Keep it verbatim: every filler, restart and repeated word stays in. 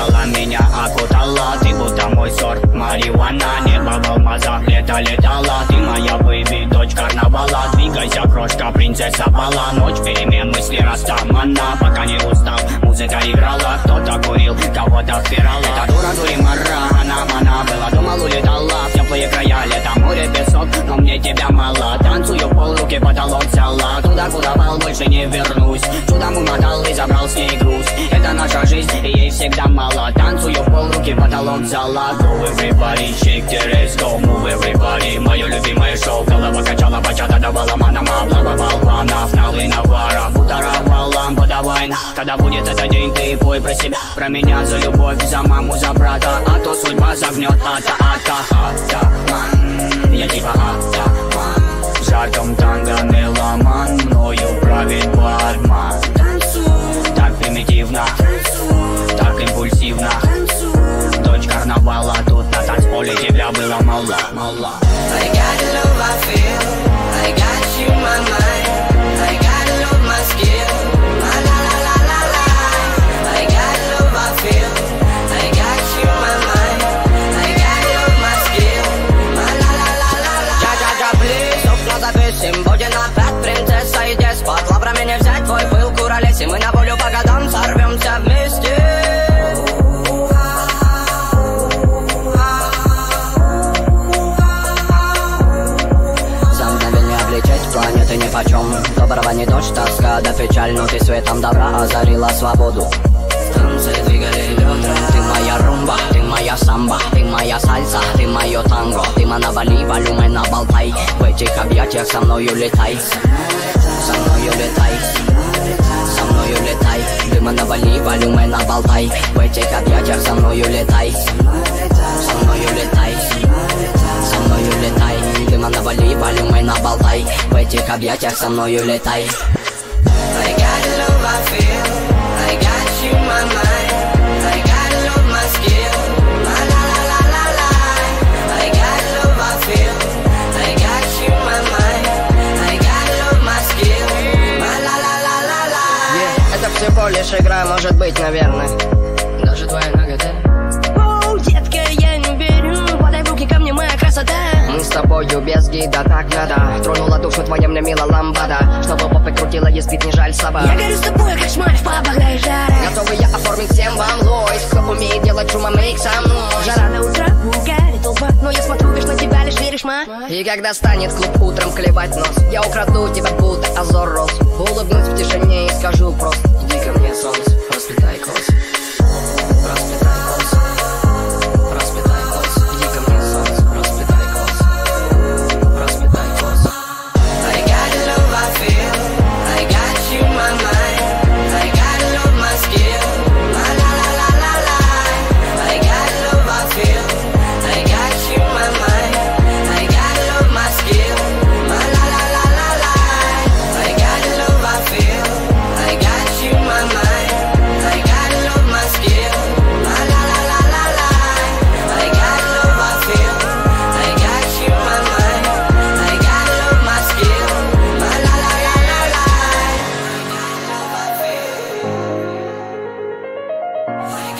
Тело меня окутало, ты будто мой сорт марихуана. Небо в алмазах, лето летало, ты моя бэйби, дочь карнавала. Двигайся, крошка, принцесса бала. Ночь перемен, мысли растамана. Пока не устал, музыка играла. Кто-то курил, кого-то впирал. Это дура Дуримара, она мана была. Думал, улетала в теплые края. Лето, море, песок, но мне тебя мало. Танцую, полруки, потолок взяла. Туда, куда вал, больше не вернусь. Чудом умотал и забрал с ней груз. Это наша жизнь, и ей всегда мало. Танцую, в полруки, потолок взяла. Go everybody, shake the ass, go move everybody. Мое любимое шоу, голова качала, бачата давала манама. Облава планов, налы навара. Бутаровал лампа, давай. Когда будет этот день, ты пой про себя. Про меня, за любовь, за маму, за брата. А то судьба загнет, ата-ата. Атаман, я типа атаман. В жарком танго меломан, мною правит бладман. Так примитивно, так импульсивно. Дочь карнавала, тут на танцполе тебя было мало, мало. I got love, I feel. I got you, my mind. I got love, my skill. La la la la la la. I got love, I feel. I got you, my mind. I got love, my skill. La la la la la la. Ja-ja-ja, please, окна запишем. Будем опять принцесса и деспот. Лаврами не взять твой пыл, куролесим. Мы на волю по годам сорвемся вместе. Планеты нипочем, доброго не дождь, тоска да печаль. Но ты светом добра озарила свободу. Танцы двигали бедра. Ты моя румба, ты моя самба, ты моя сальса, ты мое танго. Ты на Бали, валюмай на Болтай. В этих объятиях со мною летай. Со мною летай. Со мною летай. Дыма на Бали, валюмай на Болтай. В этих объятиях со мною летай. Со мною летай. Со мною летай. Дыма на Бали, валюмай на Болтай. В этих объятиях со мною летай. I got love, I feel. I got you, my mind. I got love, my skill. La la la la la la. I got love, I feel. I got you, my mind. I got love, my skill. La la la la la la. Yeah, это всего лишь игра, может быть, наверное. Даже твоя нагота. Оу, детка, я не верю. Подай в руки ко мне, моя красота. Мы с тобою без гида, так надо. Тронула душу твоя мне мила ламбада. Чтобы попой крутила, есть бит, не жаль собак. Я горю с тобой, как шмаль в пабах, да и жара. Готовы я оформить всем вам лойс. Кто умеет делать шума, мейк со мной. Жара до утра, угарит толпа. Но я смотрю лишь на тебя, лишь веришь, ма. И когда станет клуб утром клевать нос, я украду тебя, будто Азор Роз. Улыбнусь в тишине и скажу просто: иди ко мне, солнце, расплетай кос. Расплетай кос. Расплетай кос. Иди ко мне, солнце, расплетай кос. Расплетай кос. I got love, I feel. I got you, my mind. I got love, my skill. La la la la la la. I got love, I feel. I got you, my mind. I got love, my skill. La la la la la la. I got love, I feel. I got you, my mind. I got love, my skill. La la la la la la. I got love, I feel. I got you, my mind. I got love, my skill. La la la la la la. I got love, I feel. I